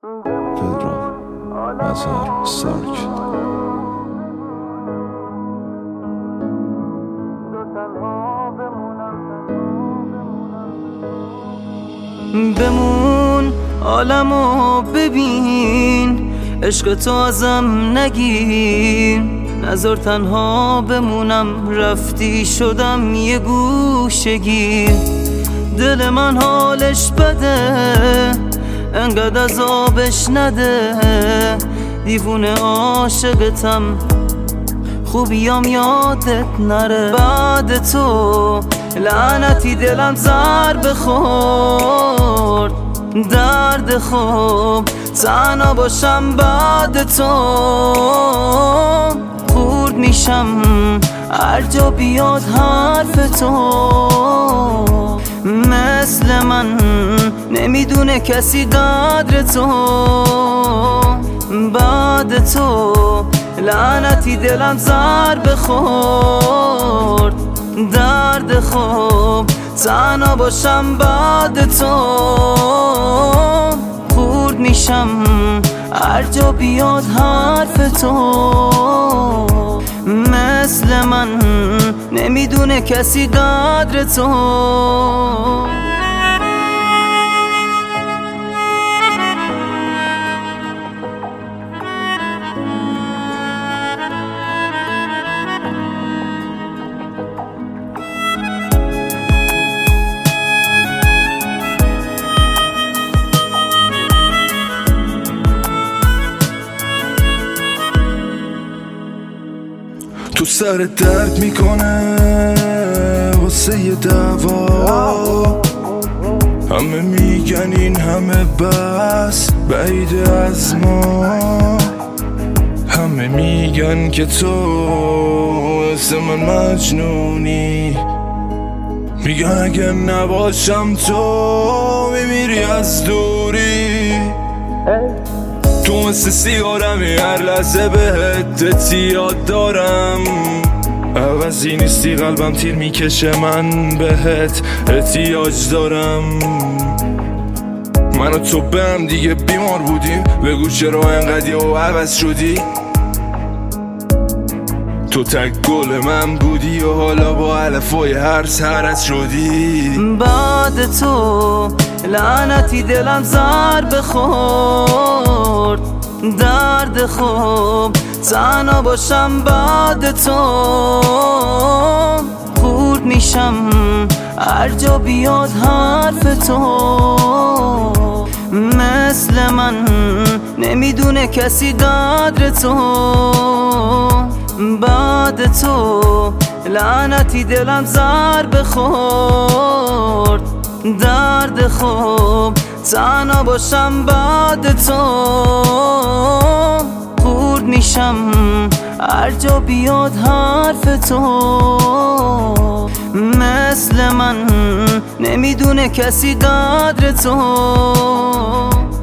پدرام مظهر سارک. بمون عالمو ببین، عشق تو ازم نگیر، نذار تنها بمونم، رفتی شدم یه گوشگیر. دل من حالش بده، انقدر عذابش نده، دیوونه عاشقتم، خوبیام یادت نره. بعد تو لعنتی دلم ضربه خورد، درد خوب تنها باشم بعد تو. خورد میشم هر جا بیاد حرف تو، مثل من نمیدونه کسی قدر تو. بعد تو لعنتی دلم ضربه خورد، درد خوب تنها باشم بعد تو. خورد میشم هر جا بیاد حرف تو، مثل من نمیدونه کسی قدر تو. تو سر درد میکنه واسه یه دعوا، همه میگن این همه بس بعید از ما، همه میگن که تو مثل من مجنونی، میگن اگه نباشم تو میمیری از دوری. تو مثل سیگارمی، هر لحظه بهت اعتیاد دارم، عوضی نیستی قلبم تیر میکشه، من بهت احتیاج دارم. من و تو به هم دیگه بیمار بودیم، بگو چرا انقدر و عوض شدی. تو تک گل من بودی و حالا با علفای هر سرت شدی. بعد تو لعنتی دلم ضربه خورد، درد خوب تنها باشم بعد تو. خورد میشم هر جا بیاد حرف تو، مثل من نمیدونه کسی قدر تو. بعد تو لعنتی دلم ضربه خورد، درد خوب تنها باشم بعد تو. خورد میشم هر جا بیاد حرف تو، مثل من نمیدونه کسی قدر تو.